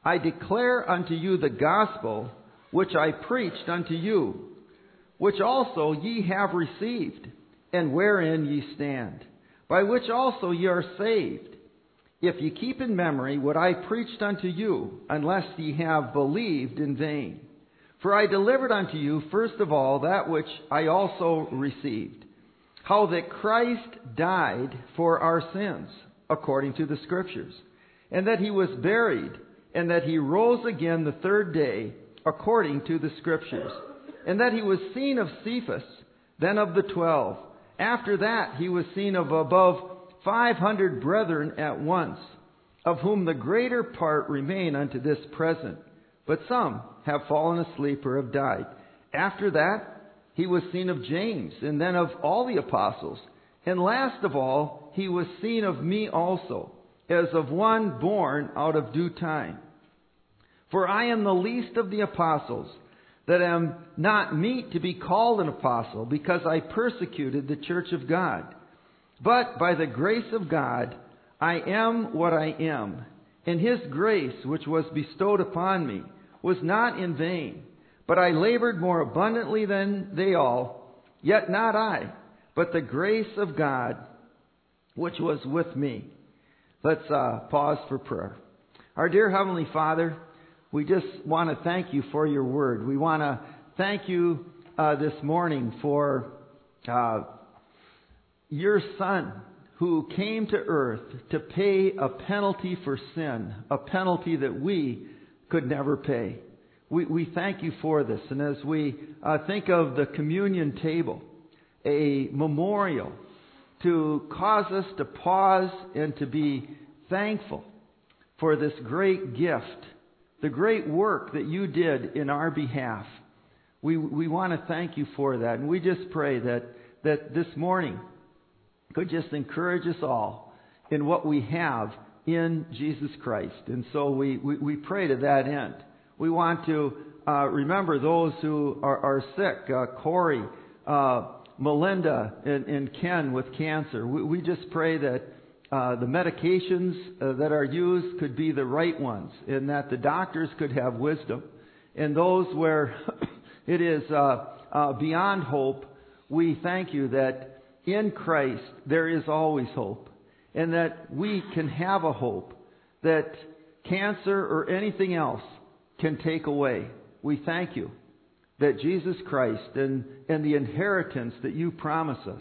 I declare unto you the gospel which I preached unto you, which also ye have received, and wherein ye stand, by which also ye are saved, if ye keep in memory what I preached unto you, unless ye have believed in vain. For I delivered unto you first of all that which I also received, how that Christ died for our sins, according to the Scriptures, and that he was buried, and that he rose again the third day, according to the Scriptures, and that he was seen of Cephas, then of the 12. After that he was seen of above 500 brethren at once, of whom the greater part remain unto this present, but some have fallen asleep or have died. After that he was seen of James, and then of all the apostles. And last of all he was seen of me also, as of one born out of due time. For I am the least of the apostles, that am not meet to be called an apostle, because I persecuted the church of God. But by the grace of God I am what I am, and his grace which was bestowed upon me was not in vain. But I labored more abundantly than they all, yet not I, but the grace of God which was with me. Let's pause for prayer. Our dear Heavenly Father, we just want to thank you for your word. We want to thank you this morning for your Son who came to earth to pay a penalty for sin, a penalty that we could never pay. We thank you for this. And as we think of the communion table, a memorial to cause us to pause and to be thankful for this great gift, the great work that you did in our behalf. We want to thank you for that. And we just pray that this morning could just encourage us all in what we have in Jesus Christ. And so we pray to that end. We want to remember those who are sick, Corey, Melinda, and Ken with cancer. We just pray that the medications that are used could be the right ones, and that the doctors could have wisdom. And those where it is beyond hope, we thank you that in Christ there is always hope, and that we can have a hope that cancer or anything else can take away. We thank you that Jesus Christ and the inheritance that you promise us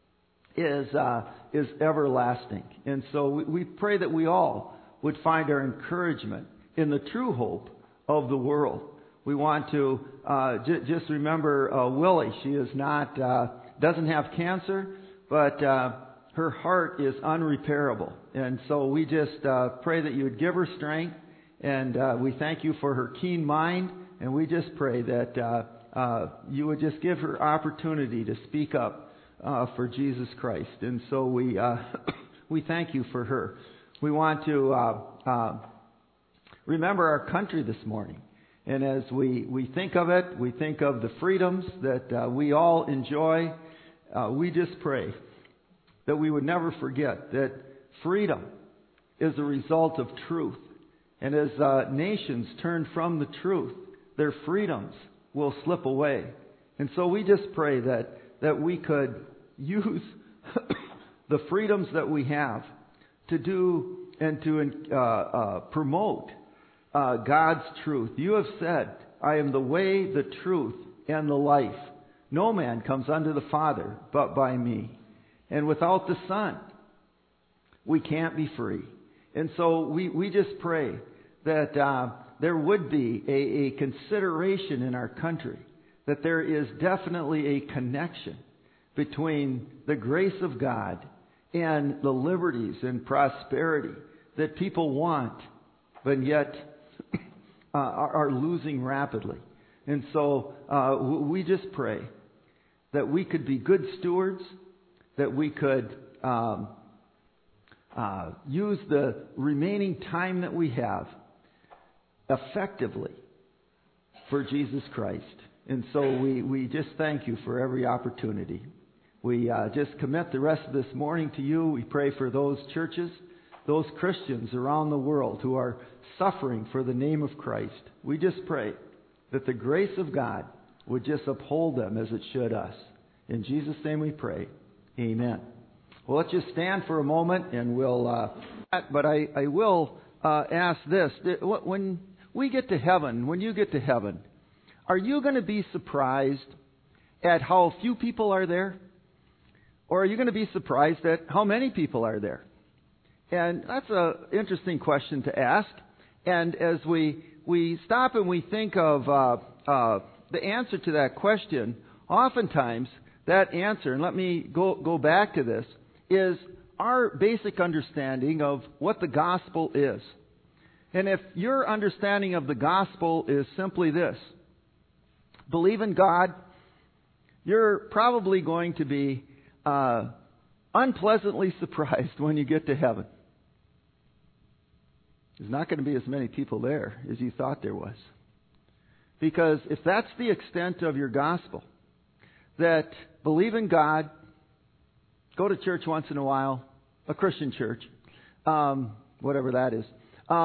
is everlasting. And so we pray that we all would find our encouragement in the true hope of the world. We want to just remember Willie. She is not doesn't have cancer, but her heart is unrepairable. And so we just pray that you would give her strength, and we thank you for her keen mind, and we just pray that you would just give her opportunity to speak up for Jesus Christ. And so we thank you for her. We want to remember our country this morning. And as we think of it, we think of the freedoms that we all enjoy. We just pray that we would never forget that freedom is a result of truth. And as nations turn from the truth, their freedoms will slip away. And so we just pray that we could use the freedoms that we have to do and to promote God's truth. You have said, I am the way, the truth, and the life. No man comes unto the Father but by me. And without the Son, we can't be free. And so we just pray that there would be a consideration in our country, that there is definitely a connection between the grace of God and the liberties and prosperity that people want, but yet are losing rapidly. And so we just pray that we could be good stewards, that we could use the remaining time that we have effectively for Jesus Christ. And so we just thank you for every opportunity. We just commit the rest of this morning to you. We pray for those churches those Christians around the world who are suffering for the name of Christ. We just pray that the grace of God would just uphold them as it should us. In Jesus' name we pray. Amen. Well, let's just stand for a moment and we'll... But I will ask this. When we get to heaven, when you get to heaven, are you going to be surprised at how few people are there? Or are you going to be surprised at how many people are there? And that's an interesting question to ask. And as we stop and we think of the answer to that question, oftentimes that answer, and let me go back to this, is our basic understanding of what the gospel is. And if your understanding of the gospel is simply this, believe in God, you're probably going to be unpleasantly surprised when you get to heaven. There's not going to be as many people there as you thought there was. Because if that's the extent of your gospel, that believe in God, go to church once in a while, a Christian church, whatever that is,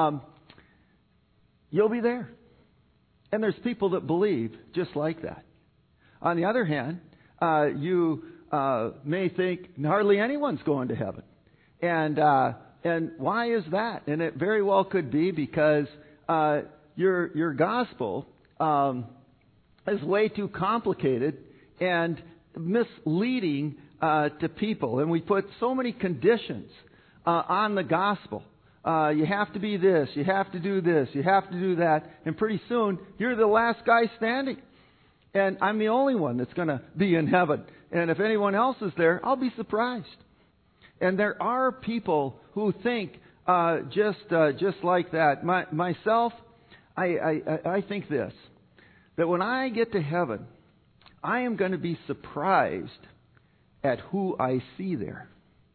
you'll be there. And there's people that believe just like that. On the other hand, you may think hardly anyone's going to heaven. And why is that? And it very well could be because your gospel is way too complicated and misleading to people. And we put so many conditions on the gospel. You have to be this, you have to do this, you have to do that. And pretty soon, you're the last guy standing. And I'm the only one that's going to be in heaven. And if anyone else is there, I'll be surprised. And there are people who think just like that. Myself, I think this, that when I get to heaven, I am going to be surprised at who I see there.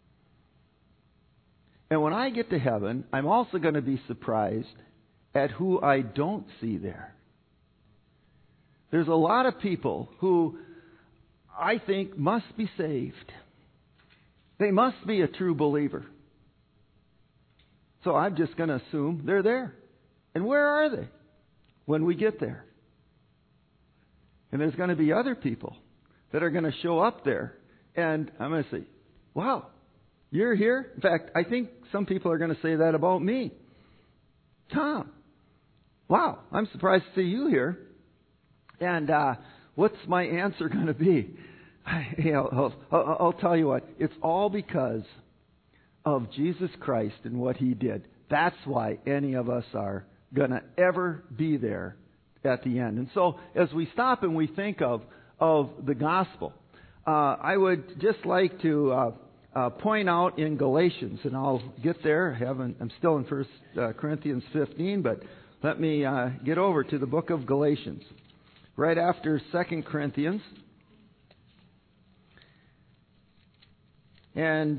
And when I get to heaven, I'm also going to be surprised at who I don't see there. There's a lot of people who I think must be saved. They must be a true believer. So I'm just going to assume they're there. And where are they when we get there? And there's going to be other people that are going to show up there. And I'm going to say, wow, you're here? In fact, I think some people are going to say that about me. Tom, wow, I'm surprised to see you here. And what's my answer going to be? I'll tell you what. It's all because of Jesus Christ and what He did. That's why any of us are going to ever be there at the end. And so as we stop and we think of the gospel, I would just like to point out in Galatians, and I'll get there. I'm still in 1 Corinthians 15, but let me get over to the book of Galatians. Right after 2 Corinthians. And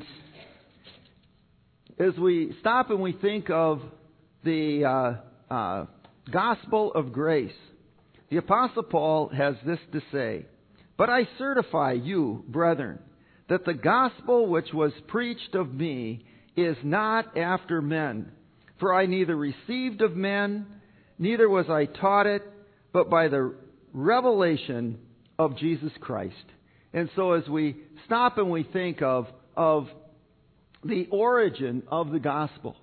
as we stop and we think of the gospel of grace, the Apostle Paul has this to say, "But I certify you, brethren, that the gospel which was preached of me is not after men. For I neither received of men, neither was I taught it, but by the revelation of Jesus Christ." And so as we stop and we think of the origin of the gospel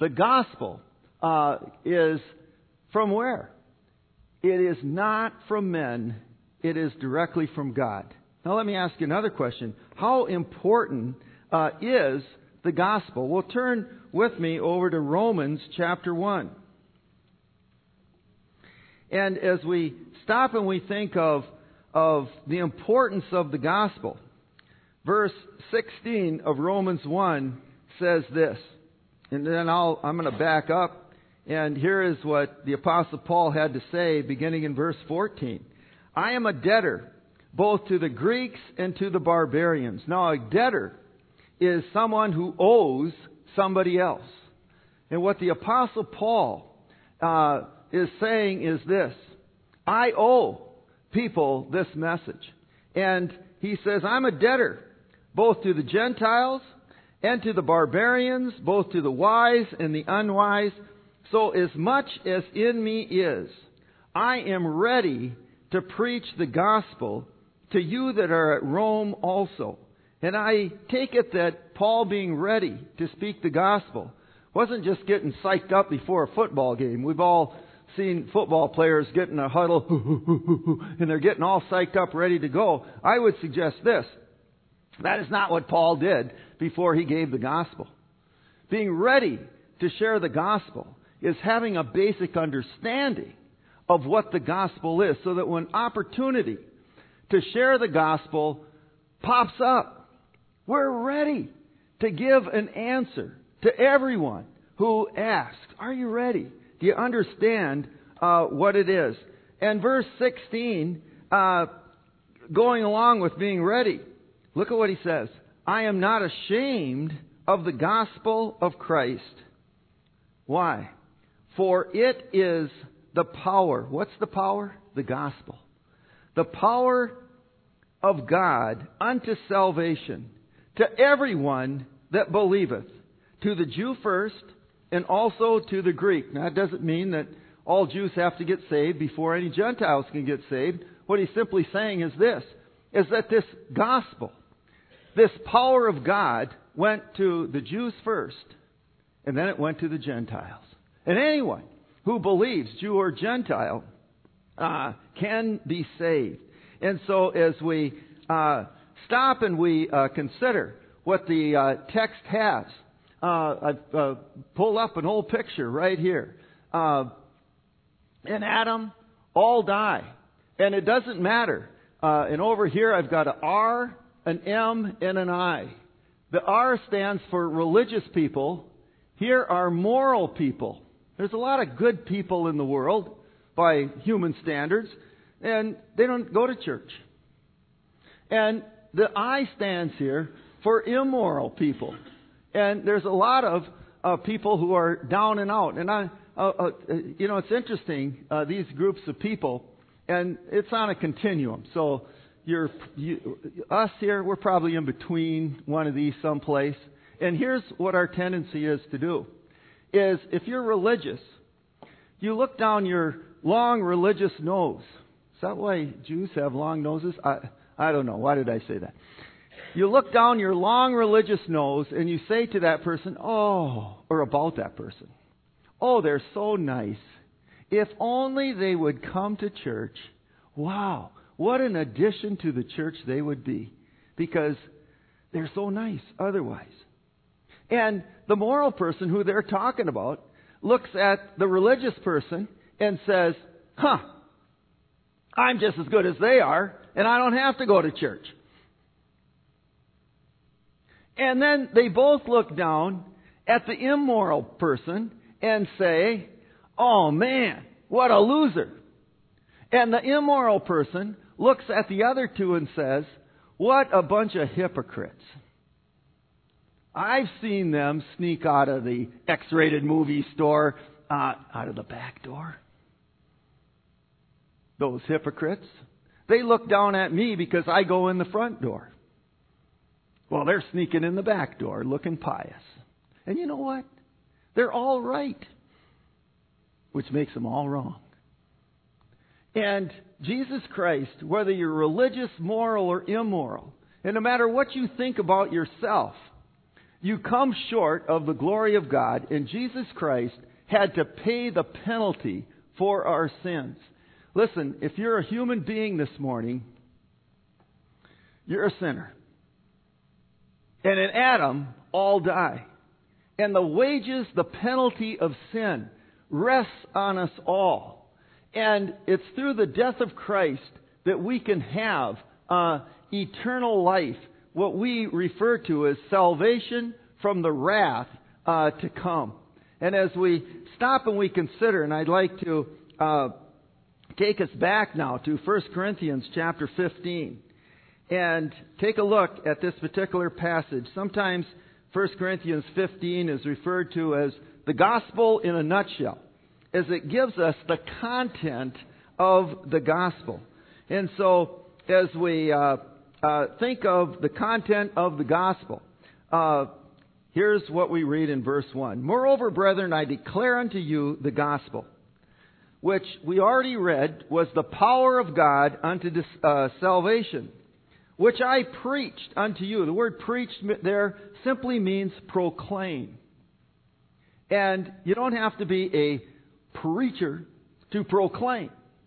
is from where? It is not from men. It is directly from God. Now let me ask you another question. How important is the gospel? Well, turn with me over to Romans chapter 1. And as we stop and we think of the importance of the gospel, verse 16 of Romans 1 says this. And then I'm going to back up, and here is what the Apostle Paul had to say beginning in verse 14. "I am a debtor both to the Greeks and to the barbarians." Now, a debtor is someone who owes somebody else. And what the Apostle Paul is saying is this: I owe people this message. And he says, I'm a debtor both to the Gentiles and to the barbarians, both to the wise and the unwise. So as much as in me is, I am ready to preach the gospel to you that are at Rome also. And I take it that Paul being ready to speak the gospel wasn't just getting psyched up before a football game. We've all seen football players get in a huddle, and they're getting all psyched up, ready to go. I would suggest this. That is not what Paul did before he gave the gospel. Being ready to share the gospel is having a basic understanding of what the gospel is, so that when opportunity to share the gospel pops up, we're ready to give an answer to everyone who asks. Are you ready? Do you understand what it is? And verse 16, going along with being ready, look at what he says. I am not ashamed of the gospel of Christ. Why? For it is the power. What's the power? The gospel. The power of God unto salvation to everyone that believeth, to the Jew first, and also to the Greek. Now, that doesn't mean that all Jews have to get saved before any Gentiles can get saved. What he's simply saying is this, is that this gospel, this power of God, went to the Jews first, and then it went to the Gentiles. And anyone who believes, Jew or Gentile, can be saved. And so as we stop and we consider what the text has, I've pulled up an old picture right here. In Adam, all die. And it doesn't matter. And over here I've got an R, an M, and an I. The R stands for religious people. Here are moral people. There's a lot of good people in the world by human standards, and they don't go to church. And the I stands here for immoral people. And there's a lot of people who are down and out. And it's interesting, these groups of people, and it's on a continuum. So us here, we're probably in between one of these someplace. And here's what our tendency is to do, is if you're religious, you look down your long religious nose. Is that why Jews have long noses? I don't know. Why did I say that? You look down your long religious nose and you say to that person, or about that person, they're so nice. If only they would come to church. Wow, what an addition to the church they would be, because they're so nice otherwise. And the moral person who they're talking about looks at the religious person and says, I'm just as good as they are, and I don't have to go to church. And then they both look down at the immoral person and say, oh man, what a loser. And the immoral person looks at the other two and says, what a bunch of hypocrites. I've seen them sneak out of the X-rated movie store, out of the back door. Those hypocrites. They look down at me because I go in the front door. Well, they're sneaking in the back door, looking pious. And you know what? They're all right, which makes them all wrong. And Jesus Christ, whether you're religious, moral, or immoral, and no matter what you think about yourself, you come short of the glory of God, and Jesus Christ had to pay the penalty for our sins. Listen, if you're a human being this morning, you're a sinner. And in Adam, all die. And the wages, the penalty of sin, rests on us all. And it's through the death of Christ that we can have eternal life, what we refer to as salvation from the wrath to come. And as we stop and we consider, and I'd like to take us back now to 1 Corinthians chapter 15. And take a look at this particular passage. Sometimes 1 Corinthians 15 is referred to as the gospel in a nutshell, as it gives us the content of the gospel. And so as we think of the content of the gospel, Here's what we read in verse 1. Moreover, brethren, I declare unto you the gospel, which we already read was the power of God unto salvation, which I preached unto you. The word preached there simply means proclaim. And you don't have to be a preacher to proclaim.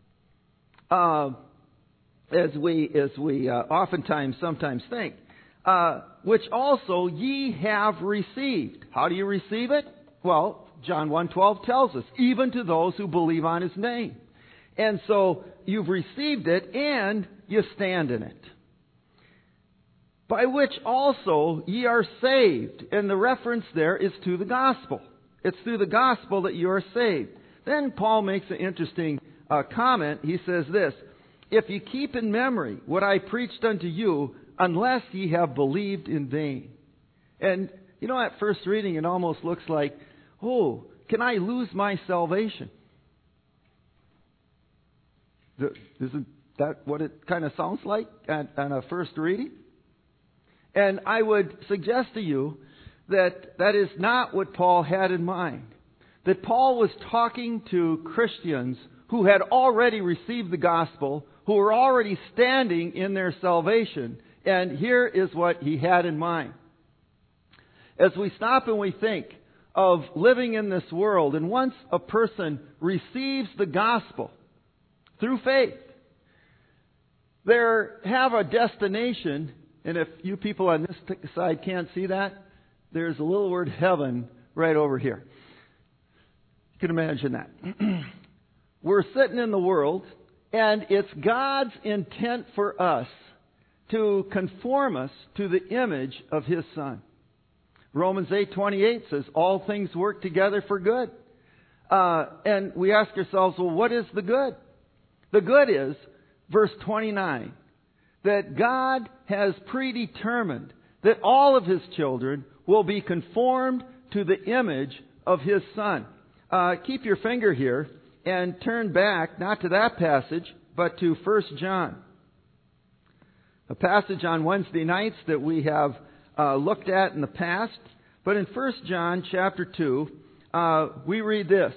As we oftentimes sometimes think. Which also ye have received. How do you receive it? Well, John 1:12 tells us, even to those who believe on His name. And so you've received it and you stand in it. By which also ye are saved. And the reference there is to the gospel. It's through the gospel that you are saved. Then Paul makes an interesting comment. He says this, if you keep in memory what I preached unto you, unless ye have believed in vain. And, you know, at first reading it almost looks like, oh, can I lose my salvation? Isn't that what it kind of sounds like on a first reading? And I would suggest to you that that is not what Paul had in mind. That Paul was talking to Christians who had already received the gospel, who were already standing in their salvation. And here is what he had in mind. As we stop and we think of living in this world, and once a person receives the gospel through faith, they have a destination. And if you people on this side can't see that, there's a little word heaven right over here. You can imagine that. We're sitting in the world, and it's God's intent for us to conform us to the image of His Son. Romans 8:28 says, all things work together for good. And we ask ourselves, well, what is the good? The good is, verse 29, that God has predetermined that all of His children will be conformed to the image of His Son. Keep your finger here and turn back, not to that passage, but to 1 John. A passage on Wednesday nights that we have looked at in the past. But in 1 John chapter 2, we read this.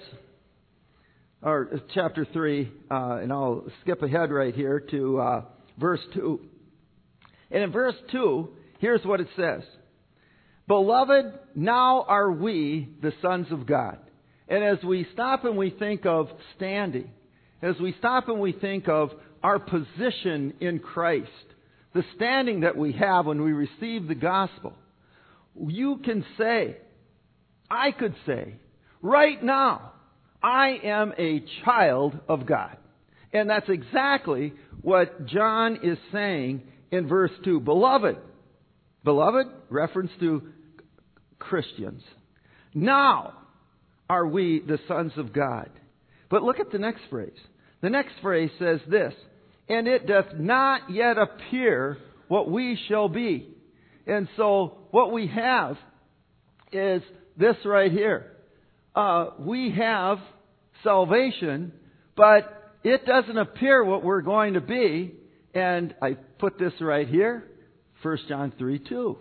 Or chapter 3, and I'll skip ahead right here to verse 2. And in verse 2, here's what it says. Beloved, now are we the sons of God. And as we stop and we think of standing, as we stop and we think of our position in Christ, the standing that we have when we receive the gospel, you can say, I could say, right now, I am a child of God. And that's exactly what John is saying in verse 2. Beloved, reference to Christians. Now are we the sons of God. But look at the next phrase. The next phrase says this, and it doth not yet appear what we shall be. And so what we have is this right here. We have salvation, but it doesn't appear what we're going to be. And I put this right here, 1 John 3:2.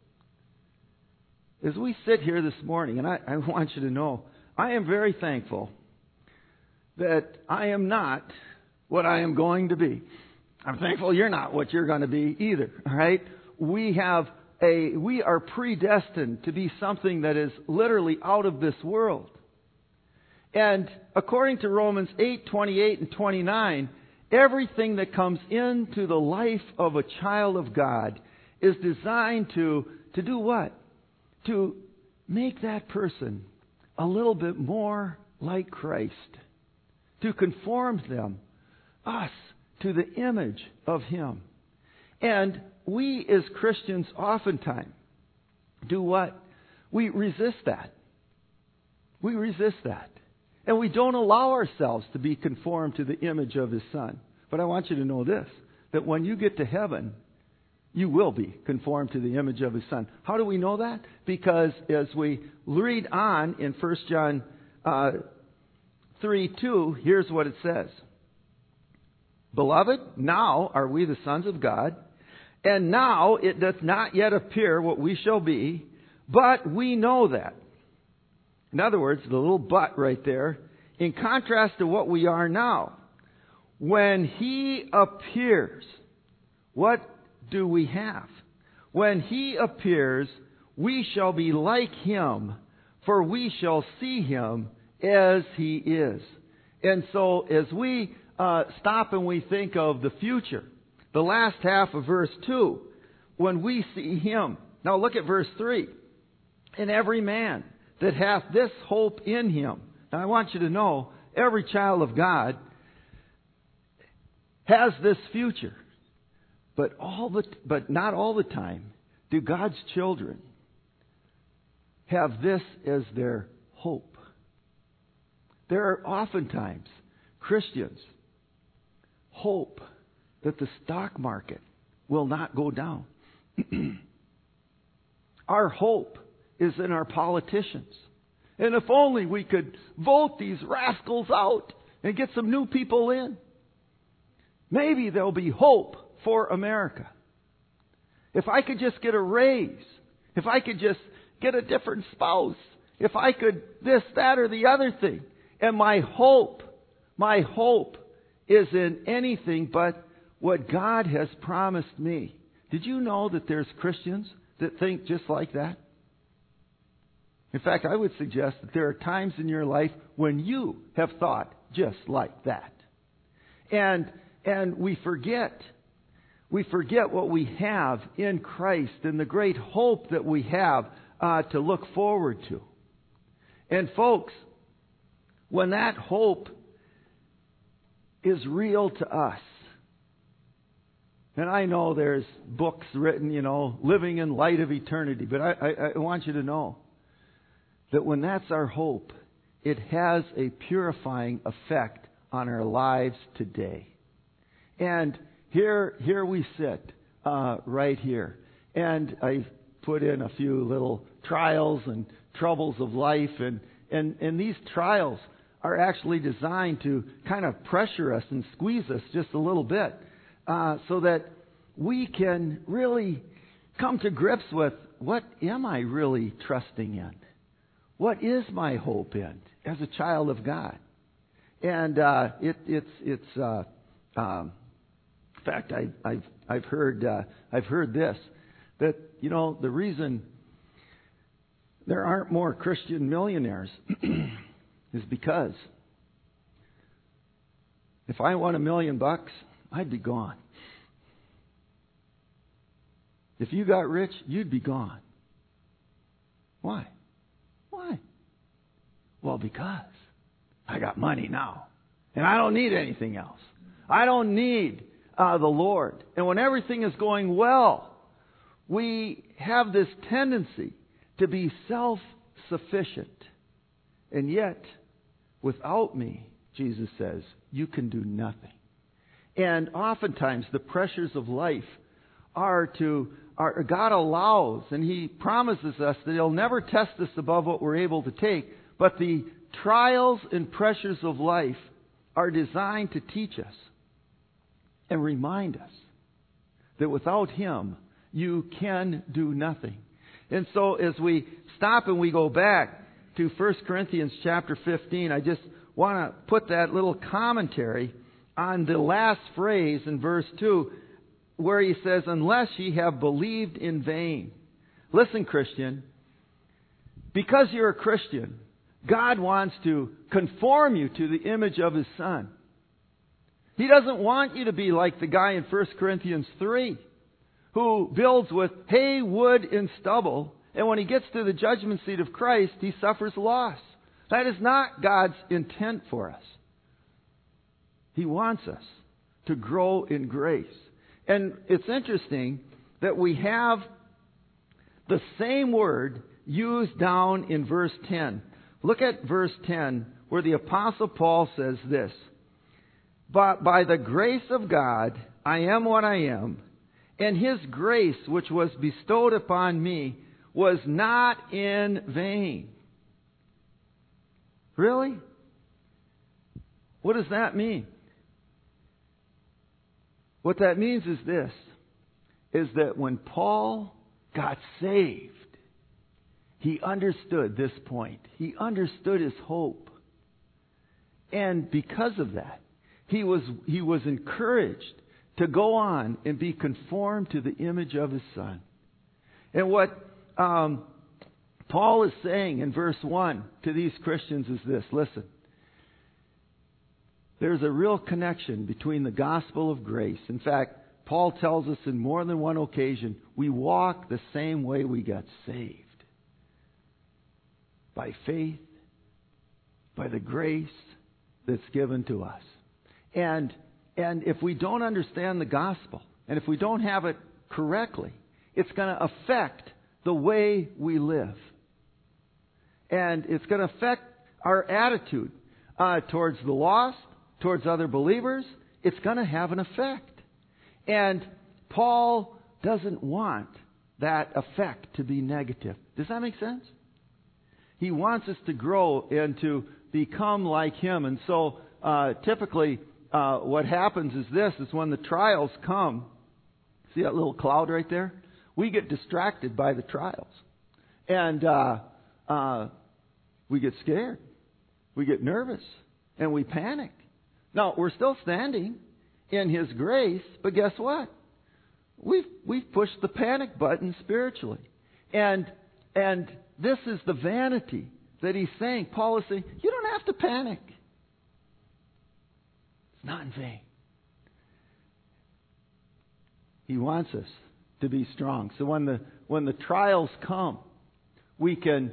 As we sit here this morning, and I want you to know, I am very thankful that I am not what I am going to be. I'm thankful you're not what you're going to be either. All right? We are predestined to be something that is literally out of this world. And according to Romans 8:28 and 29, everything that comes into the life of a child of God is designed to do what? To make that person a little bit more like Christ. To conform us, to the image of Him. And we as Christians oftentimes do what? We resist that. We resist that. And we don't allow ourselves to be conformed to the image of His Son. But I want you to know this, that when you get to heaven, you will be conformed to the image of His Son. How do we know that? Because as we read on in 1 John 3:2, here's what it says. Beloved, now are we the sons of God, and now it doth not yet appear what we shall be, But we know that. In other words, the little but right there, in contrast to what we are now, when He appears, what do we have? When He appears, we shall be like Him, for we shall see Him as He is. And so as we stop and we think of the future, the last half of verse 2, when we see Him. Now look at verse 3. And every man that hath this hope in Him. Now I want you to know, every child of God has this future. But not all the time do God's children have this as their hope. There are oftentimes Christians hope that the stock market will not go down. Our hope is in our politicians. And if only we could vote these rascals out and get some new people in, maybe there'll be hope for America. If I could just get a raise, if I could just get a different spouse, if I could this, that, or the other thing. And my hope is in anything but what God has promised me. Did you know that there's Christians that think just like that? In fact, I would suggest that there are times in your life when you have thought just like that. And we forget what we have in Christ and the great hope that we have to look forward to. And folks, when that hope is real to us, and I know there's books written, living in light of eternity, but I want you to know that when that's our hope, it has a purifying effect on our lives today. And here we sit, right here. And I put in a few little trials and troubles of life. And these trials are actually designed to kind of pressure us and squeeze us just a little bit. So that we can really come to grips with, what am I really trusting in? What is my hope in as a child of God? And in fact, I've heard this, that the reason there aren't more Christian millionaires is because if I won $1 million, I'd be gone. If you got rich, you'd be gone. Why? Well, because I got money now. And I don't need anything else. I don't need the Lord. And when everything is going well, we have this tendency to be self-sufficient. And yet, without me, Jesus says, you can do nothing. And oftentimes the pressures of life God allows, and He promises us that He'll never test us above what we're able to take. But the trials and pressures of life are designed to teach us and remind us that without Him, you can do nothing. And so as we stop and we go back to 1 Corinthians chapter 15, I just want to put that little commentary on the last phrase in verse 2, where he says, unless ye have believed in vain. Listen, Christian, because you're a Christian, God wants to conform you to the image of His Son. He doesn't want you to be like the guy in 1 Corinthians 3 who builds with hay, wood, and stubble, and when he gets to the judgment seat of Christ, he suffers loss. That is not God's intent for us. He wants us to grow in grace. And it's interesting that we have the same word used down in verse 10. Look at verse 10, where the Apostle Paul says this, but by the grace of God, I am what I am, and His grace which was bestowed upon me was not in vain. Really? What does that mean? What that means is this, is that when Paul got saved, he understood this point. He understood his hope. And because of that, he was encouraged to go on and be conformed to the image of his Son. And what Paul is saying in verse 1 to these Christians is this. Listen. There's a real connection between the gospel of grace. In fact, Paul tells us in more than one occasion, we walk the same way we got saved. By faith, by the grace that's given to us. And if we don't understand the gospel, and if we don't have it correctly, it's going to affect the way we live. And it's going to affect our attitude towards the lost, towards other believers. It's going to have an effect. And Paul doesn't want that effect to be negative. Does that make sense? He wants us to grow and to become like him. And so typically what happens is this, is when the trials come, see that little cloud right there? We get distracted by the trials. And we get scared. We get nervous. And we panic. Now, we're still standing in his grace, but guess what? We've pushed the panic button spiritually. And this is the vanity that he's saying. Paul is saying, you don't have to panic. It's not in vain. He wants us to be strong. So when the trials come, we can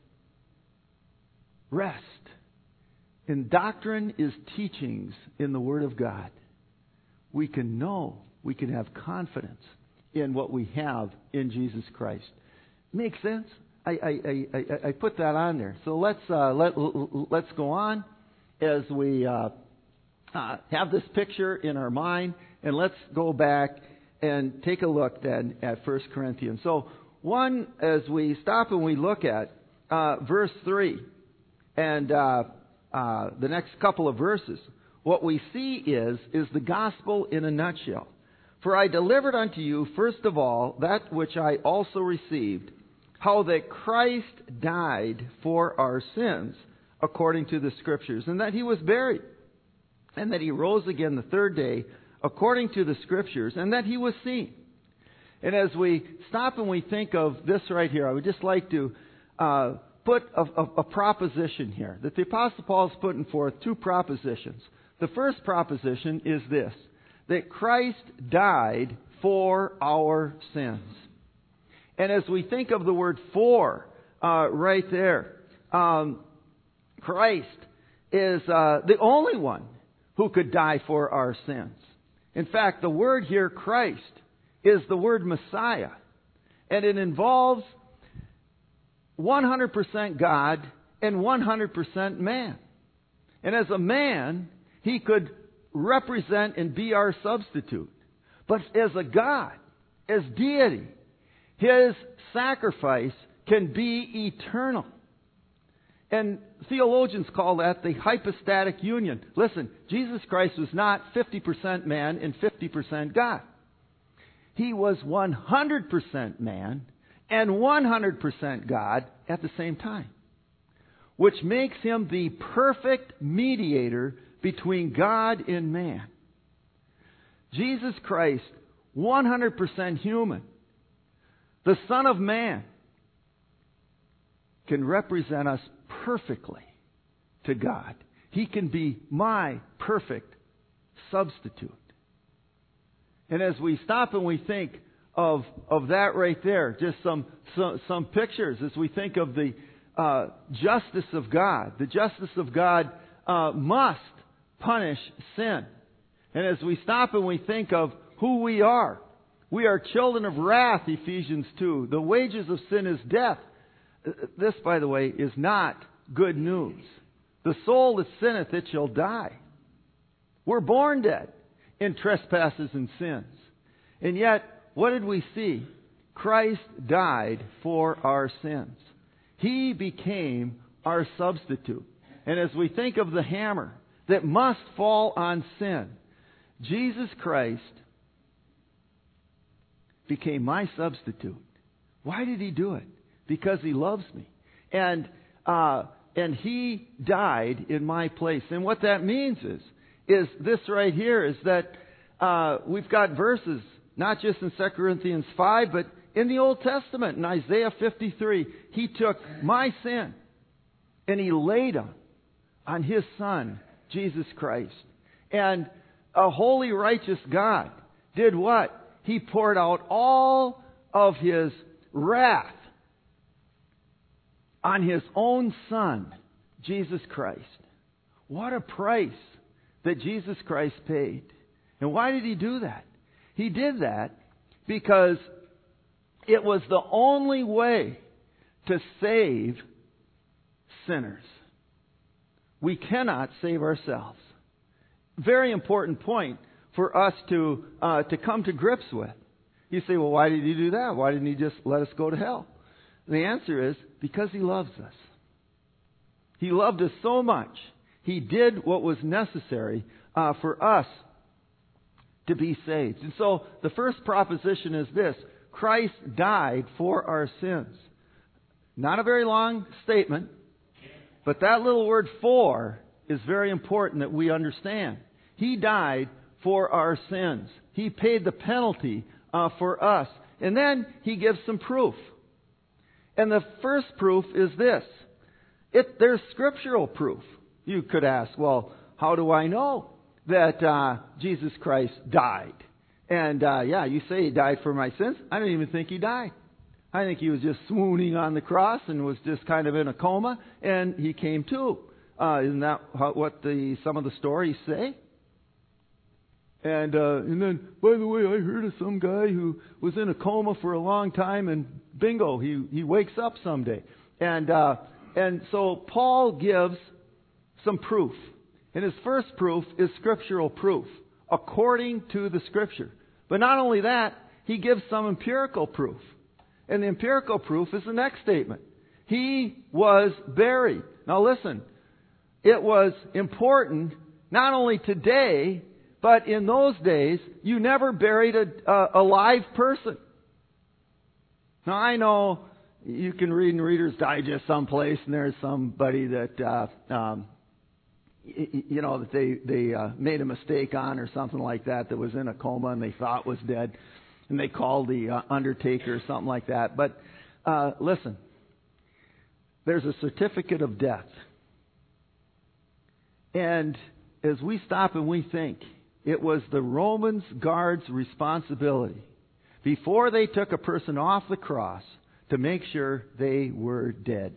rest. And doctrine is teachings in the Word of God. We can know, we can have confidence in what we have in Jesus Christ. Makes sense? I put that on there. So let's go on as we have this picture in our mind, and let's go back and take a look then at 1 Corinthians. So as we stop and we look at verse 3 and the next couple of verses, what we see is the gospel in a nutshell. For I delivered unto you, first of all, that which I also received, how that Christ died for our sins, according to the Scriptures, and that He was buried, and that He rose again the third day, according to the Scriptures, and that He was seen. And as we stop and we think of this right here, I would just like to put a proposition here, that the Apostle Paul is putting forth two propositions. The first proposition is this, that Christ died for our sins. And as we think of the word for right there, Christ is the only one who could die for our sins. In fact, the word here, Christ, is the word Messiah. And it involves 100% God and 100% man. And as a man, He could represent and be our substitute. But as a God, as deity, His sacrifice can be eternal. And theologians call that the hypostatic union. Listen, Jesus Christ was not 50% man and 50% God. He was 100% man and 100% God at the same time, which makes Him the perfect mediator between God and man. Jesus Christ, 100% human, the Son of Man, can represent us perfectly to God. He can be my perfect substitute. And as we stop and we think of that right there, just some pictures as we think of the justice of God. The justice of God must punish sin. And as we stop and we think of who we are children of wrath, Ephesians 2. The wages of sin is death. This, by the way, is not good news. The soul that sinneth, it shall die. We're born dead in trespasses and sins. And yet, what did we see? Christ died for our sins. He became our substitute. And as we think of the hammer that must fall on sin, Jesus Christ became my substitute. Why did He do it? because He loves me. And He died in my place. And what that means is this right here, is that we've got verses, not just in 2 Corinthians 5, but in the Old Testament, in Isaiah 53, He took my sin and He laid them on His Son, Jesus Christ. And a holy, righteous God did what? He poured out all of His wrath on His own Son, Jesus Christ. What a price that Jesus Christ paid. And why did He do that? He did that because it was the only way to save sinners. We cannot save ourselves. Very important point for us to come to grips with. You say, well, why did He do that? Why didn't He just let us go to hell? The answer is because He loves us. He loved us so much. He did what was necessary for us to be saved. And so the first proposition is this: Christ died for our sins. Not a very long statement, but that little word "for" is very important that we understand. He died for our sins. He paid the penalty for us. And then He gives some proof. And the first proof is this. There's scriptural proof. You could ask, well, how do I know that Jesus Christ died? And you say He died for my sins. I don't even think He died. I think He was just swooning on the cross and was just kind of in a coma, and He came to. Isn't that what some of the stories say? And then, by the way, I heard of some guy who was in a coma for a long time, and bingo, he wakes up someday. And so Paul gives some proof. And his first proof is scriptural proof, according to the Scripture. But not only that, he gives some empirical proof. And the empirical proof is the next statement. He was buried. Now listen, it was important, not only today, but in those days, you never buried a live person. Now I know you can read in Reader's Digest someplace, and there's somebody that that they made a mistake on or something like that was in a coma and they thought was dead, and they called the undertaker or something like that. But listen, there's a certificate of death. And as we stop and we think, it was the Roman guards' responsibility, before they took a person off the cross, to make sure they were dead.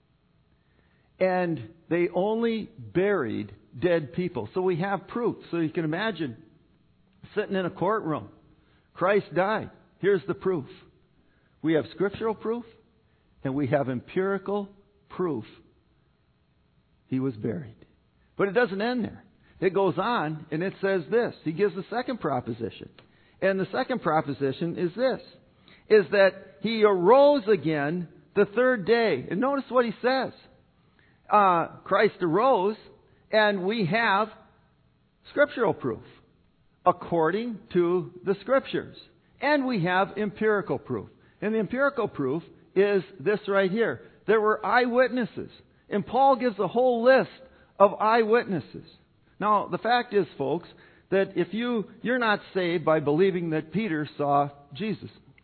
And they only buried dead people. So we have proof. So you can imagine sitting in a courtroom. Christ died. Here's the proof. We have scriptural proof, and we have empirical proof He was buried. But it doesn't end there. It goes on, and it says this. He gives the second proposition. And the second proposition is this, is that He arose again the third day. And notice what he says. Christ arose, and we have scriptural proof, according to the Scriptures. And we have empirical proof. And the empirical proof is this right here. There were eyewitnesses. And Paul gives a whole list of eyewitnesses. Now, the fact is, folks, that if you're not saved by believing that Peter saw Jesus.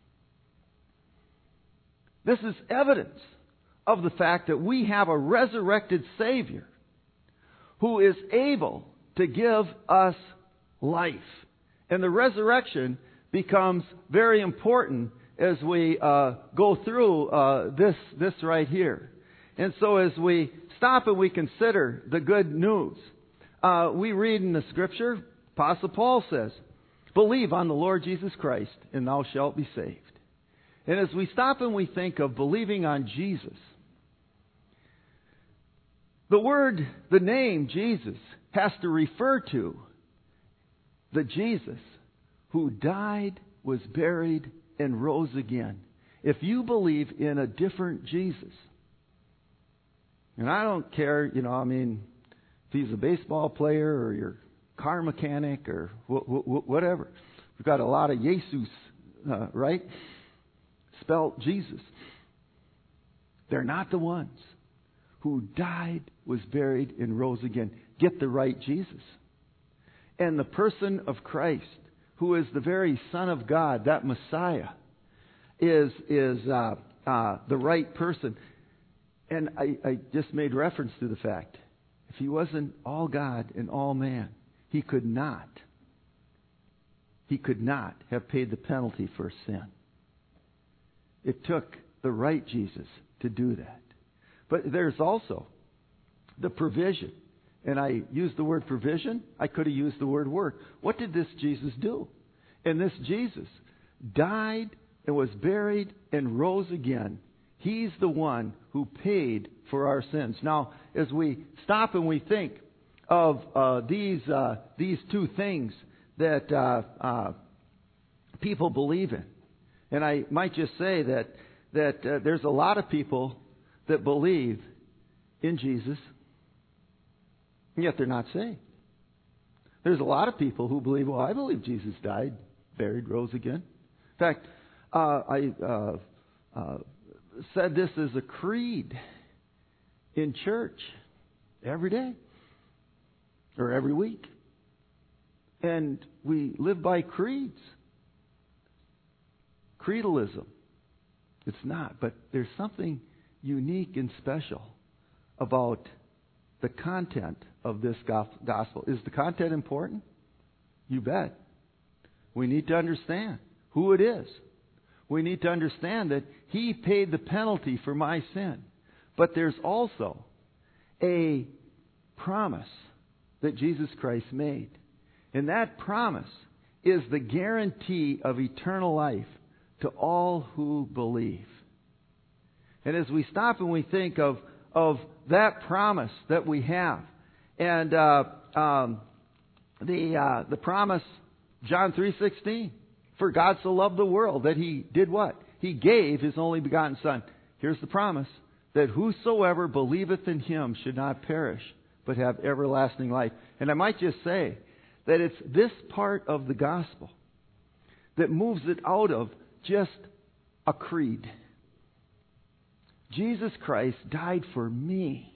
This is evidence of the fact that we have a resurrected Savior who is able to give us life. And the resurrection becomes very important as we go through this right here. And so as we stop and we consider the good news, we read in the Scripture, Apostle Paul says, "Believe on the Lord Jesus Christ, and thou shalt be saved." And as we stop and we think of believing on Jesus, the name Jesus has to refer to the Jesus who died, was buried, and rose again. If you believe in a different Jesus, and I don't care, if he's a baseball player or your car mechanic or whatever. We've got a lot of Jesus, right? Spelled Jesus. They're not the ones who died, was buried, and rose again. Get the right Jesus. And the person of Christ, who is the very Son of God, that Messiah, is the right person. And I just made reference to the fact, if He wasn't all God and all man, He could not have paid the penalty for sin. It took the right Jesus to do that. But there's also the provision. And I used the word provision. I could have used the word work. What did this Jesus do? And this Jesus died and was buried and rose again. He's the one who paid for our sins. Now, as we stop and we think of these two things that people believe in, and I might just say that there's a lot of people that believe in Jesus, and yet they're not saved. There's a lot of people who believe, well, I believe Jesus died, buried, rose again. In fact, I said this as a creed in church every day or every week. And we live by creeds. Creedalism. It's not, but there's something unique and special about the content of this gospel. Is the content important? You bet. We need to understand who it is. We need to understand that He paid the penalty for my sin. But there's also a promise that Jesus Christ made. And that promise is the guarantee of eternal life to all who believe. And as we stop and we think of that promise that we have, and the promise, John 3:16, for God so loved the world that He did what? He gave His only begotten Son. Here's the promise, that whosoever believeth in Him should not perish, but have everlasting life. And I might just say that it's this part of the gospel that moves it out of just a creed. Jesus Christ died for me.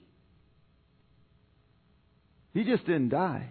He just didn't die.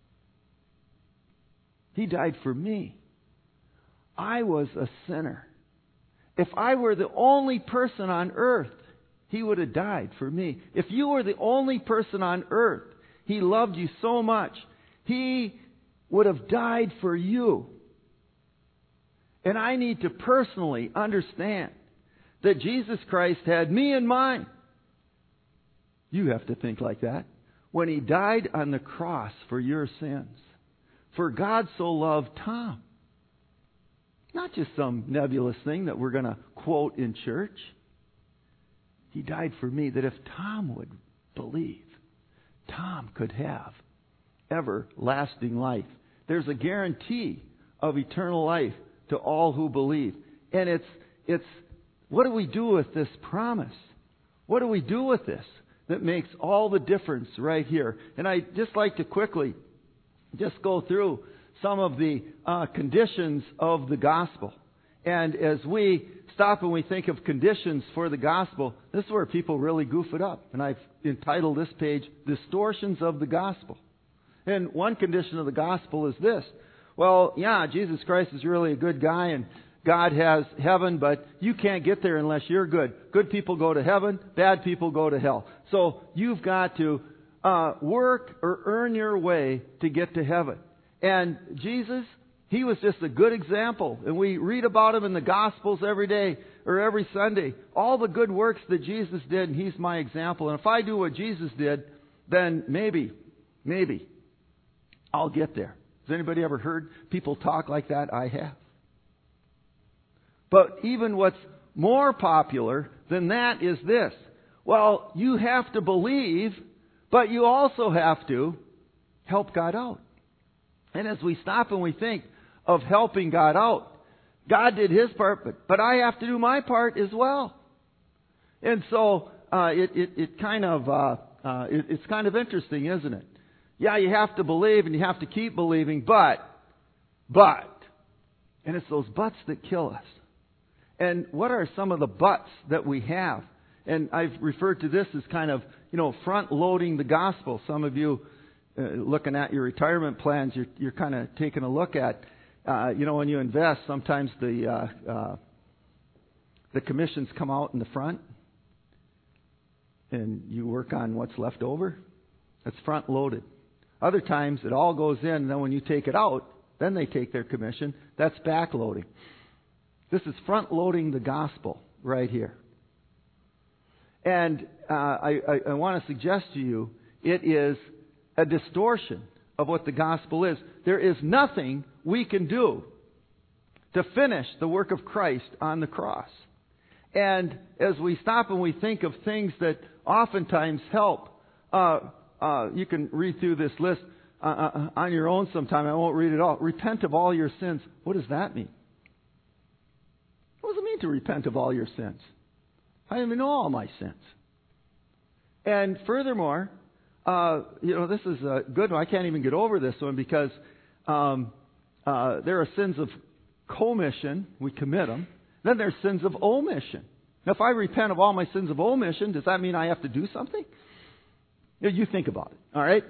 He died for me. I was a sinner. If I were the only person on earth, He would have died for me. If you were the only person on earth, He loved you so much, He would have died for you. And I need to personally understand that Jesus Christ had me in mind. You have to think like that. When He died on the cross for your sins. For God so loved Tom. Not just some nebulous thing that we're going to quote in church. He died for me that if Tom would believe, Tom could have everlasting life. There's a guarantee of eternal life to all who believe. And it's what do we do with this promise? What do we do with this that makes all the difference right here? And I'd just like to quickly just go through some of the conditions of the gospel. And as we stop and we think of conditions for the gospel, this is where people really goof it up. And I've entitled this page, Distortions of the Gospel. And one condition of the gospel is this. Well, yeah, Jesus Christ is really a good guy and God has heaven, but you can't get there unless you're good. Good people go to heaven, bad people go to hell. So you've got to work or earn your way to get to heaven. And Jesus, He was just a good example. And we read about Him in the Gospels every day or every Sunday. All the good works that Jesus did, and He's my example. And if I do what Jesus did, then maybe I'll get there. Has anybody ever heard people talk like that? I have. But even what's more popular than that is this. Well, you have to believe, but you also have to help God out. And as we stop and we think of helping God out, God did His part, but I have to do my part as well. And so it's kind of interesting, isn't it? Yeah, you have to believe and you have to keep believing, but, and it's those buts that kill us. And what are some of the buts that we have? And I've referred to this as kind of, front-loading the gospel. Some of you, looking at your retirement plans, you're kind of taking a look at, when you invest, sometimes the commissions come out in the front, and you work on what's left over. That's front-loaded. Other times, it all goes in, and then when you take it out, then they take their commission. That's back-loading. This is front-loading the gospel right here. And I want to suggest to you, it is a distortion of what the gospel is. There is nothing we can do to finish the work of Christ on the cross. And as we stop and we think of things that oftentimes help, you can read through this list on your own sometime. I won't read it all. Repent of all your sins. What does that mean? What does it mean to repent of all your sins? I don't even know all my sins. And furthermore, this is a good one. I can't even get over this one because there are sins of commission. We commit them. Then there's sins of omission. Now, if I repent of all my sins of omission, does that mean I have to do something? You think about it. All right?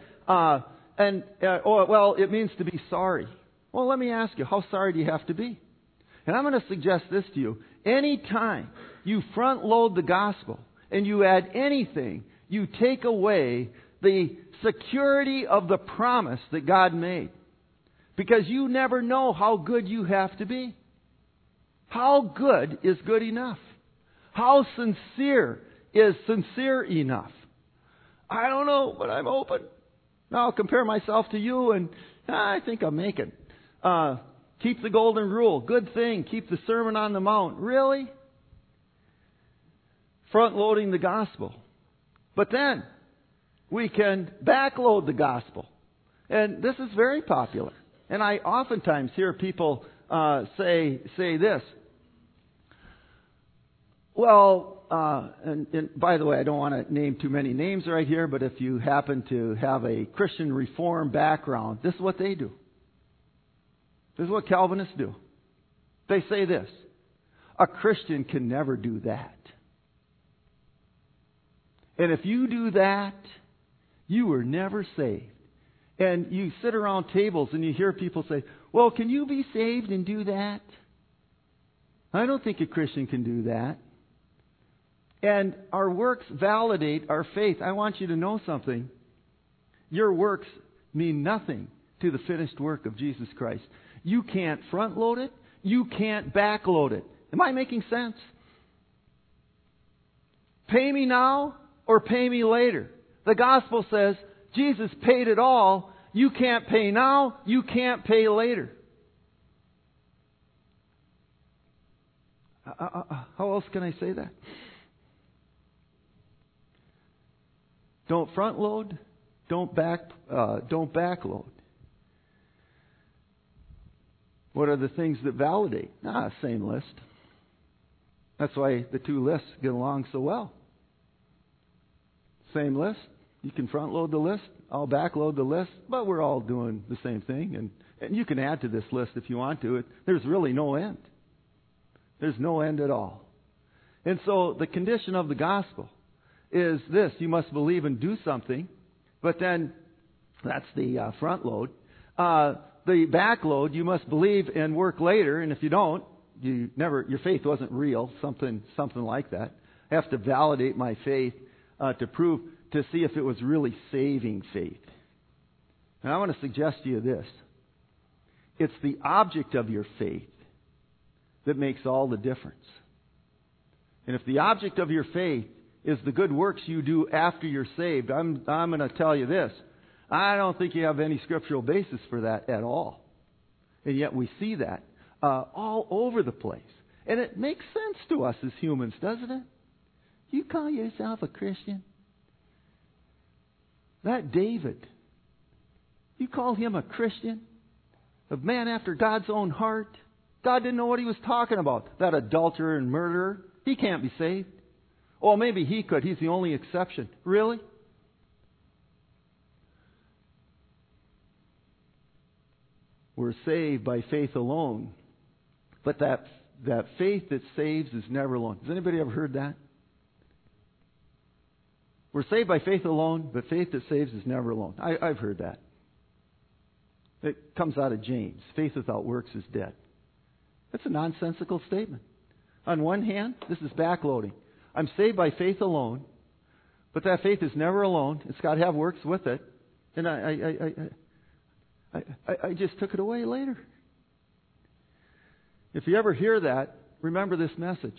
It means to be sorry. Well, let me ask you, how sorry do you have to be? And I'm going to suggest this to you. Anytime you front load the gospel and you add anything, you take away the security of the promise that God made. Because you never know how good you have to be. How good is good enough? How sincere is sincere enough? I don't know, but I'm open. Now I'll compare myself to you, and I think I'll make it. Keep the golden rule. Good thing. Keep the Sermon on the Mount. Really? Front-loading the gospel. But then we can backload the gospel. And this is very popular. And I oftentimes hear people say this. Well, and by the way, I don't want to name too many names right here, but if you happen to have a Christian Reform background, this is what they do. This is what Calvinists do. They say this: a Christian can never do that. And if you do that, you were never saved. And you sit around tables and you hear people say, well, can you be saved and do that? I don't think a Christian can do that. And our works validate our faith. I want you to know something. Your works mean nothing to the finished work of Jesus Christ. You can't front load it. You can't back load it. Am I making sense? Pay me now or pay me later. The gospel says Jesus paid it all. You can't pay now. You can't pay later. How else can I say that? Don't front load. Don't back load. What are the things that validate? Same list. That's why the two lists get along so well. Same list. You can front load the list. I'll back load the list. But we're all doing the same thing. And you can add to this list if you want to. There's really no end. There's no end at all. And so the condition of the gospel is this: you must believe and do something, but then that's the front load. The back load, you must believe and work later, and if you don't, your faith wasn't real, something like that. I have to validate my faith to see if it was really saving faith. And I want to suggest to you this: it's the object of your faith that makes all the difference. And if the object of your faith is the good works you do after you're saved, I'm going to tell you this: I don't think you have any scriptural basis for that at all. And yet we see that all over the place. And it makes sense to us as humans, doesn't it? You call yourself a Christian? That David, you call him a Christian? A man after God's own heart? God didn't know what he was talking about. That adulterer and murderer, he can't be saved. Well, maybe he could. He's the only exception. Really? We're saved by faith alone. But that faith that saves is never alone. Has anybody ever heard that? We're saved by faith alone, but faith that saves is never alone. I've heard that. It comes out of James. Faith without works is dead. That's a nonsensical statement. On one hand, this is backloading. I'm saved by faith alone, but that faith is never alone. It's got to have works with it. And I just took it away later. If you ever hear that, remember this message.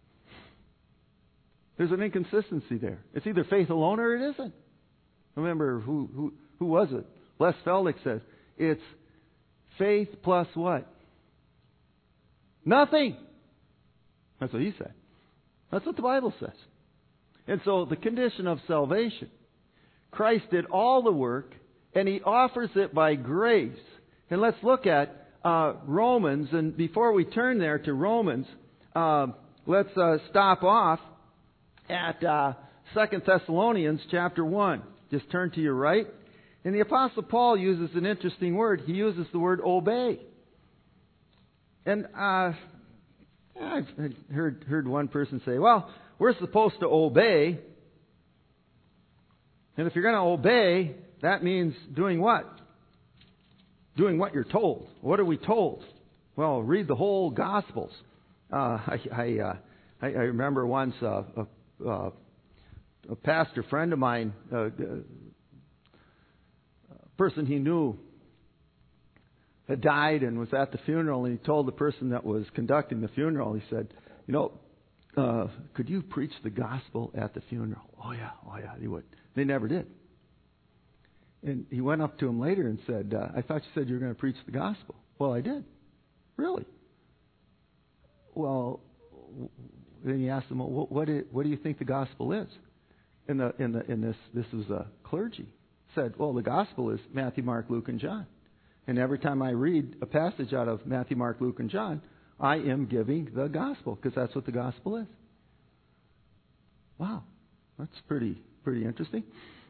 There's an inconsistency there. It's either faith alone or it isn't. Remember, who was it? Les Feldick says, it's faith plus what? Nothing. That's what he said. That's what the Bible says. And so the condition of salvation, Christ did all the work, and He offers it by grace. And let's look at Romans. And before we turn there to Romans, let's stop off at 2 Thessalonians chapter 1. Just turn to your right. And the Apostle Paul uses an interesting word. He uses the word obey. And I've heard one person say, well, we're supposed to obey. And if you're going to obey, that means doing what? Doing what you're told. What are we told? Well, read the whole Gospels. I remember once a pastor friend of mine, a person he knew, had died and was at the funeral, and he told the person that was conducting the funeral, he said, could you preach the gospel at the funeral? Oh yeah, he would. They never did. And he went up to him later and said, I thought you said you were going to preach the gospel. Well, I did. Really? Well, then he asked him, well, what do you think the gospel is? This was a clergy. Said, well, the gospel is Matthew, Mark, Luke, and John. And every time I read a passage out of Matthew, Mark, Luke, and John, I am giving the gospel, because that's what the gospel is. Wow, that's pretty interesting.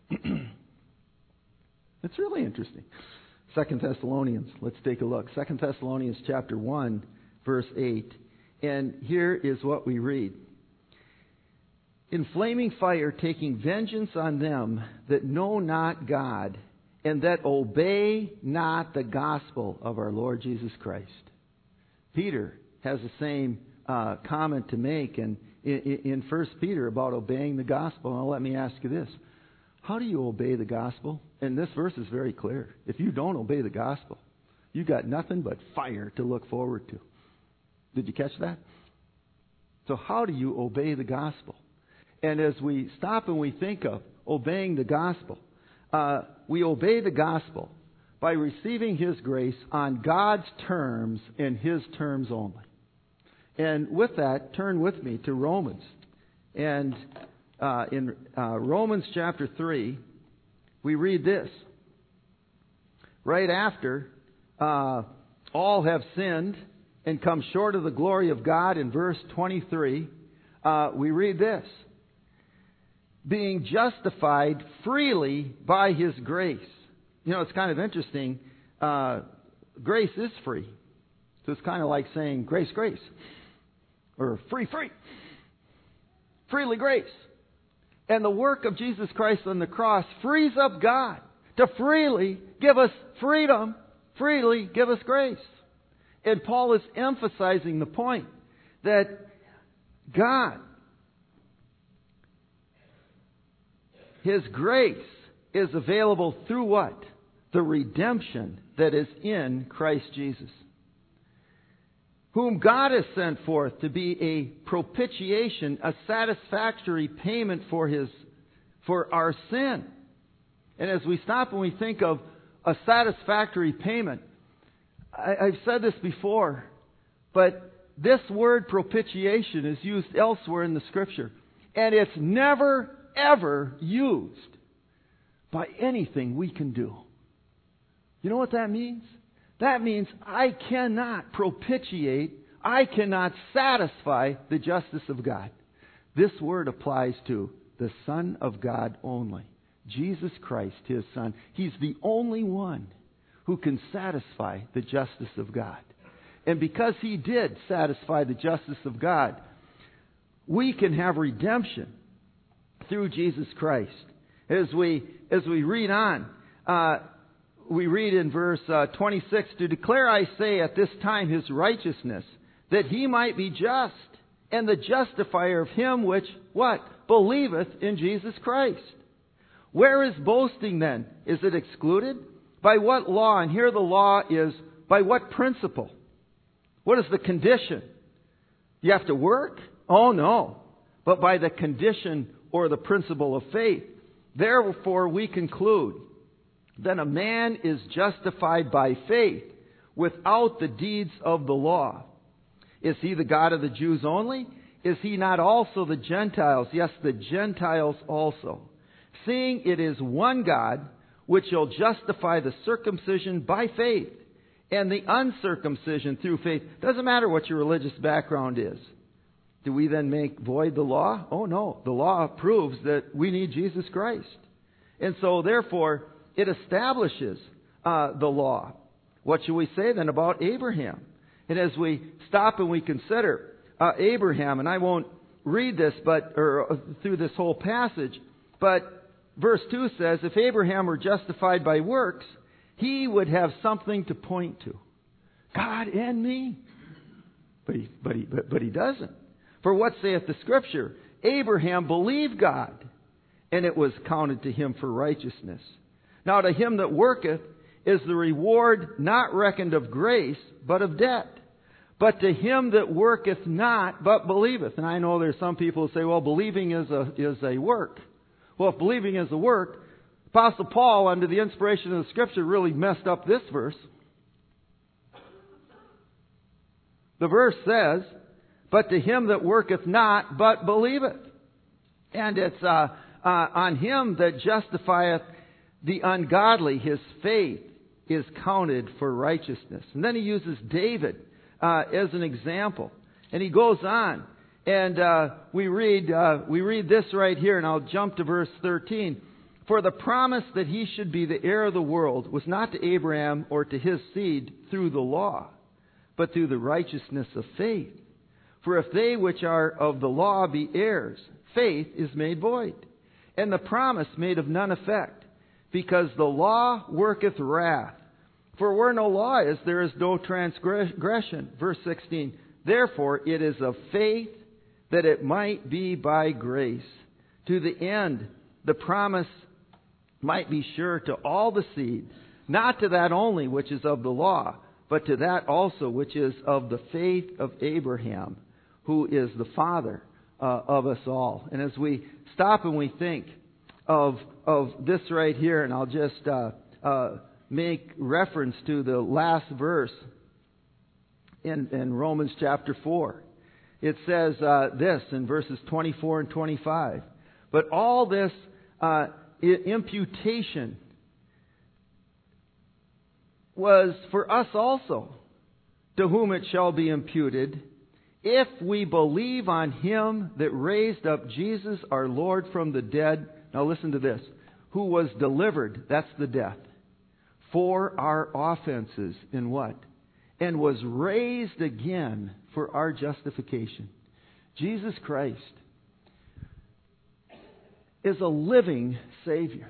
It's really interesting. 2 Thessalonians, let's take a look. 2 Thessalonians chapter 1, verse 8. And here is what we read. In flaming fire, taking vengeance on them that know not God, and that obey not the gospel of our Lord Jesus Christ. Peter has the same comment to make in 1 Peter about obeying the gospel. Now let me ask you this. How do you obey the gospel? And this verse is very clear. If you don't obey the gospel, you got nothing but fire to look forward to. Did you catch that? So how do you obey the gospel? And as we stop and we think of obeying the gospel, we obey the gospel by receiving His grace on God's terms and His terms only. And with that, turn with me to Romans. And in Romans chapter 3, we read this. Right after, all have sinned and come short of the glory of God, in verse 23, we read this. Being justified freely by His grace. You know, it's kind of interesting. Grace is free. So it's kind of like saying grace. Or free. Freely grace. And the work of Jesus Christ on the cross frees up God to freely give us freedom, freely give us grace. And Paul is emphasizing the point that God, His grace is available through what? The redemption that is in Christ Jesus, whom God has sent forth to be a propitiation, a satisfactory payment for our sin. And as we stop and we think of a satisfactory payment, I've said this before, but this word propitiation is used elsewhere in the Scripture. And it's never, ever used by anything we can do. You know what that means? That means I cannot propitiate, I cannot satisfy the justice of God. This word applies to the Son of God only. Jesus Christ, His Son. He's the only one who can satisfy the justice of God. And because He did satisfy the justice of God, we can have redemption through Jesus Christ. As we read on, we read in verse 26, to declare, I say, at this time his righteousness, that he might be just, and the justifier of him which, what? Believeth in Jesus Christ. Where is boasting then? Is it excluded? By what law? And here the law is, by what principle? What is the condition? You have to work? Oh no. But by the condition or the principle of faith. Therefore we conclude that a man is justified by faith without the deeds of the law. Is he the God of the Jews only? Is he not also the Gentiles? Yes, the Gentiles also. Seeing it is one God, which shall justify the circumcision by faith, and the uncircumcision through faith. Doesn't matter what your religious background is. Do we then make void the law? Oh no. The law proves that we need Jesus Christ. And so therefore, it establishes the law. What should we say then about Abraham? And as we stop and we consider Abraham, and I won't read this through this whole passage, but verse 2 says, if Abraham were justified by works, he would have something to point to. God and me. But he doesn't. For what saith the Scripture? Abraham believed God, and it was counted to him for righteousness. Now to him that worketh is the reward not reckoned of grace, but of debt. But to him that worketh not, but believeth. And I know there's some people who say, well, believing is a work. Well, if believing is a work, Apostle Paul, under the inspiration of the Scripture, really messed up this verse. The verse says, but to him that worketh not, but believeth. And it's on him that justifieth the ungodly, his faith is counted for righteousness. And then he uses David as an example. And he goes on. And we read this right here, and I'll jump to verse 13. For the promise that he should be the heir of the world was not to Abraham or to his seed through the law, but through the righteousness of faith. For if they which are of the law be heirs, faith is made void, and the promise made of none effect, because the law worketh wrath. For where no law is, there is no transgression. Verse 16. Therefore it is of faith that it might be by grace, to the end the promise might be sure to all the seed, not to that only which is of the law, but to that also which is of the faith of Abraham, who is the father of us all. And as we stop and we think of this right here, and I'll just make reference to the last verse in Romans chapter 4. It says this in verses 24 and 25. But all this imputation was for us also, to whom it shall be imputed, if we believe on him that raised up Jesus our Lord from the dead. Now listen to this. Who was delivered, that's the death, for our offenses in what? And was raised again for our justification. Jesus Christ is a living Savior.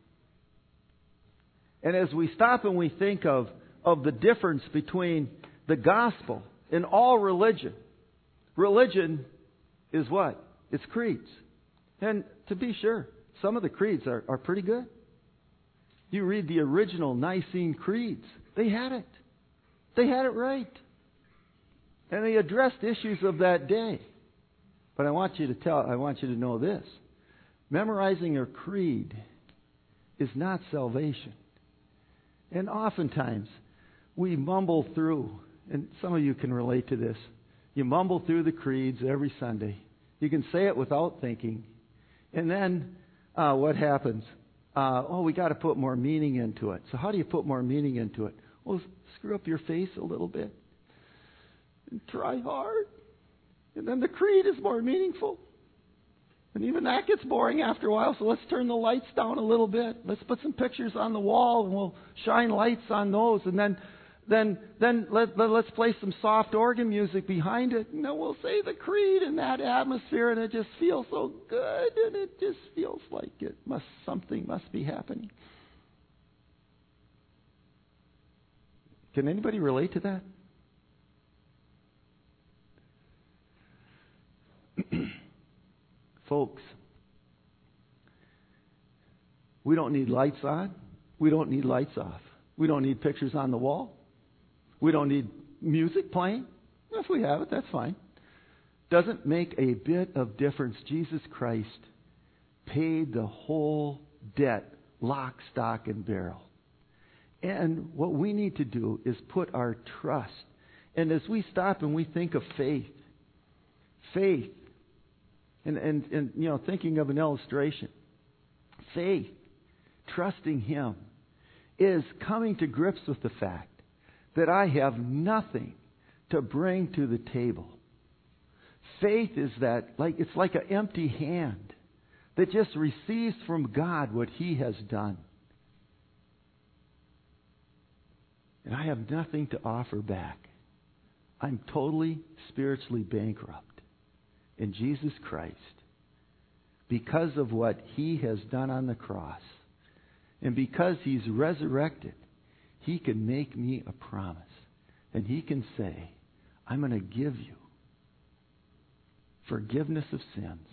And as we stop and we think of the difference between the gospel and all religion, religion is what? It's creeds. And to be sure, some of the creeds are pretty good. You read the original Nicene creeds. They had it. They had it right. And they addressed issues of that day. But I want you to know this. Memorizing a creed is not salvation. And oftentimes, we mumble through, and some of you can relate to this. You mumble through the creeds every Sunday. You can say it without thinking. And then, what happens? We got to put more meaning into it. So how do you put more meaning into it? Well, screw up your face a little bit. And try hard. And then the creed is more meaningful. And even that gets boring after a while, so let's turn the lights down a little bit. Let's put some pictures on the wall, and we'll shine lights on those. And then then let's play some soft organ music behind it, and then we'll say the creed in that atmosphere, and it just feels so good, and it just feels like something must be happening. Can anybody relate to that? Folks, we don't need lights on. We don't need lights off. We don't need pictures on the wall. We don't need music playing. If we have it, that's fine. Doesn't make a bit of difference. Jesus Christ paid the whole debt, lock, stock, and barrel. And what we need to do is put our trust. And as we stop and we think of faith, and thinking of an illustration, faith, trusting Him, is coming to grips with the fact that I have nothing to bring to the table. Faith is it's like an empty hand that just receives from God what He has done. And I have nothing to offer back. I'm totally spiritually bankrupt. In Jesus Christ, because of what He has done on the cross, and because He's resurrected, He can make me a promise. And He can say, I'm going to give you forgiveness of sins.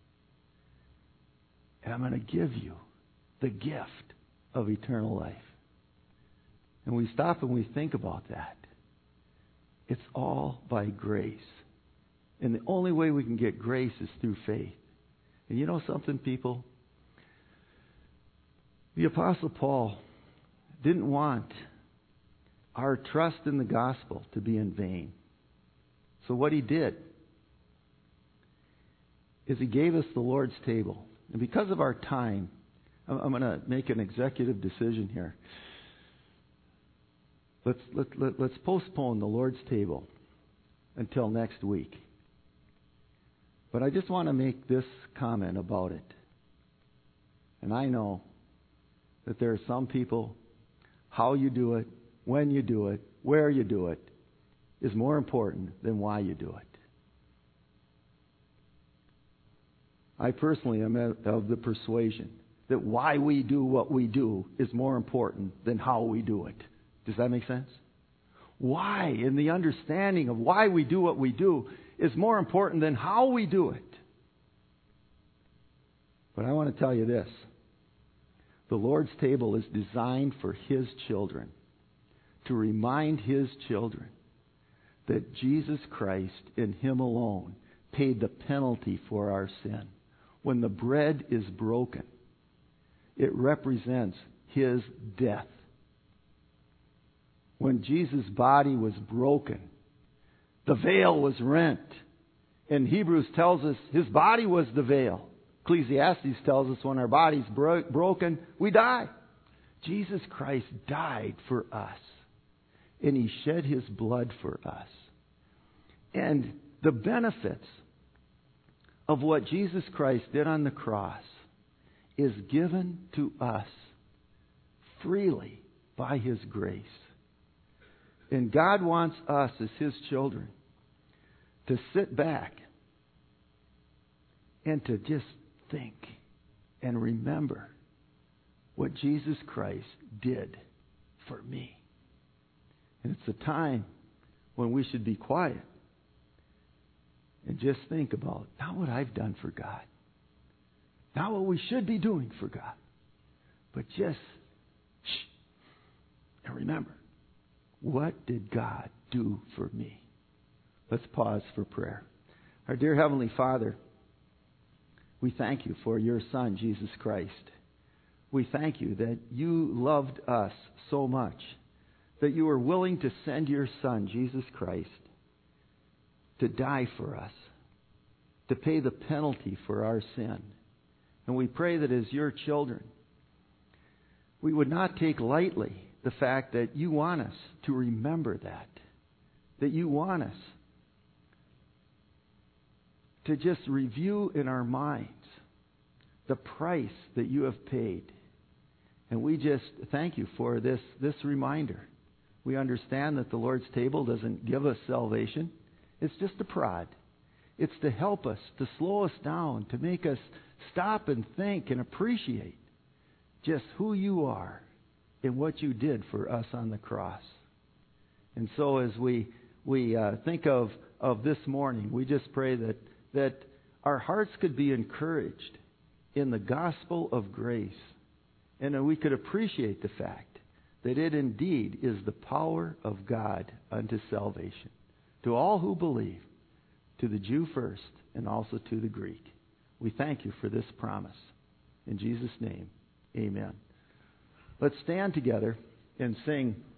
And I'm going to give you the gift of eternal life. And we stop and we think about that. It's all by grace. And the only way we can get grace is through faith. And you know something, people? The Apostle Paul didn't want our trust in the gospel to be in vain. So what he did is he gave us the Lord's table. And because of our time, I'm going to make an executive decision here. Let's postpone the Lord's table until next week. But I just want to make this comment about it. And I know that there are some people, how you do it, when you do it, where you do it, is more important than why you do it. I personally am of the persuasion that why we do what we do is more important than how we do it. Does that make sense? Why, and the understanding of why we do what we do, is more important than how we do it. But I want to tell you this. The Lord's table is designed for His children, to remind His children that Jesus Christ and Him alone paid the penalty for our sin. When the bread is broken, it represents His death. When Jesus' body was broken, the veil was rent. And Hebrews tells us His body was the veil. Ecclesiastes tells us when our body's broken, we die. Jesus Christ died for us. And He shed His blood for us. And the benefits of what Jesus Christ did on the cross is given to us freely by His grace. And God wants us as His children to sit back and to just think and remember what Jesus Christ did for me. And it's a time when we should be quiet and just think about not what I've done for God, not what we should be doing for God, but just and remember, what did God do for me? Let's pause for prayer. Our dear Heavenly Father, we thank You for Your Son, Jesus Christ. We thank You that You loved us so much that You were willing to send Your Son, Jesus Christ, to die for us, to pay the penalty for our sin. And we pray that as Your children, we would not take lightly the fact that You want us to remember that You want us to just review in our minds the price that You have paid. And we just thank You for this reminder We understand that the Lord's table doesn't give us salvation. It's just a prod. It's to help us, to slow us down, to make us stop and think and appreciate just who you are and what you did for us on the cross. And so as we think of this morning, we just pray that our hearts could be encouraged in the gospel of grace, and that we could appreciate the fact that it indeed is the power of God unto salvation, to all who believe, to the Jew first, and also to the Greek. We thank you for this promise. In Jesus' name, amen. Let's stand together and sing